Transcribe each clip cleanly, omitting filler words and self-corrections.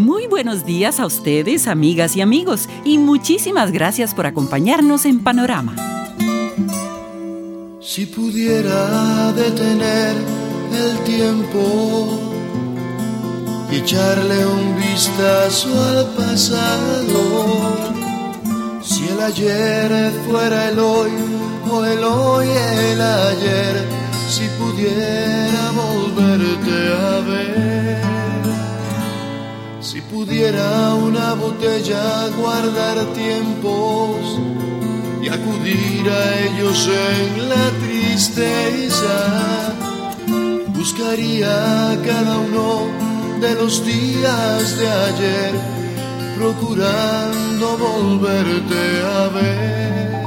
Muy buenos días a ustedes, amigas y amigos, y muchísimas gracias por acompañarnos en Panorama. Si pudiera detener el tiempo y echarle un vistazo al pasado, si el ayer fuera el hoy o el hoy el ayer, si pudiera volverte a ver, si pudiera una botella guardar tiempos y acudir a ellos en la tristeza, buscaría cada uno de los días de ayer, procurando volverte a ver.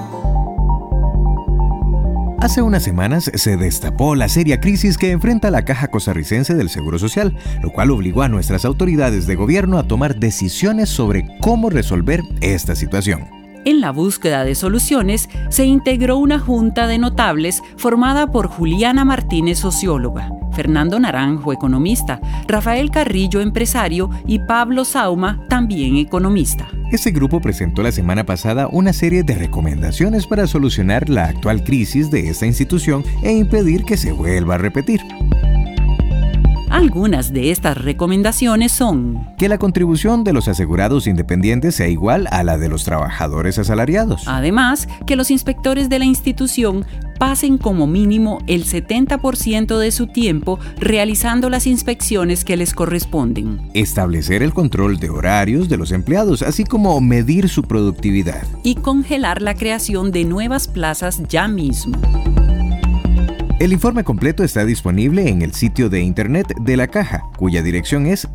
Hace unas semanas se destapó la seria crisis que enfrenta la Caja Costarricense del Seguro Social, lo cual obligó a nuestras autoridades de gobierno a tomar decisiones sobre cómo resolver esta situación. En la búsqueda de soluciones, se integró una junta de notables formada por Juliana Martínez, socióloga, Fernando Naranjo, economista, Rafael Carrillo, empresario, y Pablo Sauma, también economista. Este grupo presentó la semana pasada una serie de recomendaciones para solucionar la actual crisis de esta institución e impedir que se vuelva a repetir. Algunas de estas recomendaciones son: que la contribución de los asegurados independientes sea igual a la de los trabajadores asalariados. Además, que los inspectores de la institución pasen como mínimo el 70% de su tiempo realizando las inspecciones que les corresponden. Establecer el control de horarios de los empleados, así como medir su productividad. Y congelar la creación de nuevas plazas ya mismo. El informe completo está disponible en el sitio de internet de la Caja, cuya dirección es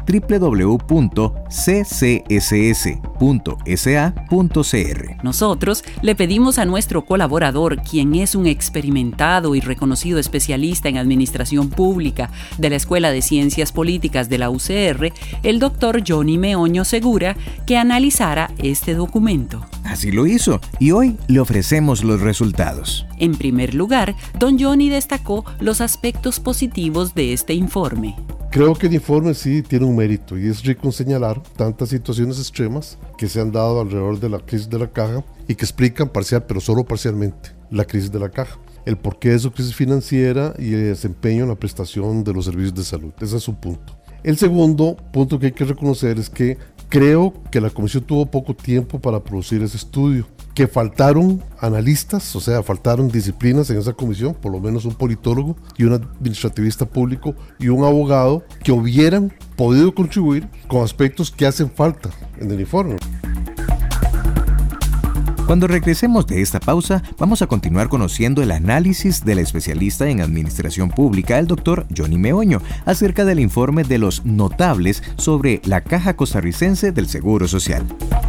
www.ccss.sa.cr. Nosotros le pedimos a nuestro colaborador, quien es un experimentado y reconocido especialista en administración pública de la Escuela de Ciencias Políticas de la UCR, el doctor Johnny Meoño Segura, que analizara este documento. Así lo hizo, y hoy le ofrecemos los resultados. En primer lugar, don Johnny destacó los aspectos positivos de este informe. Creo que el informe sí tiene un mérito y es rico en señalar tantas situaciones extremas que se han dado alrededor de la crisis de la Caja y que explican parcial, pero solo parcialmente, la crisis de la Caja, el porqué de su crisis financiera y el desempeño en la prestación de los servicios de salud. Ese es su punto. El segundo punto que hay que reconocer es que creo que la comisión tuvo poco tiempo para producir ese estudio, que faltaron analistas, o sea, faltaron disciplinas en esa comisión, por lo menos un politólogo y un administrativista público y un abogado que hubieran podido contribuir con aspectos que hacen falta en el informe. Cuando regresemos de esta pausa, vamos a continuar conociendo el análisis del especialista en administración pública, el doctor Johnny Meoño, acerca del informe de los notables sobre la Caja Costarricense del Seguro Social.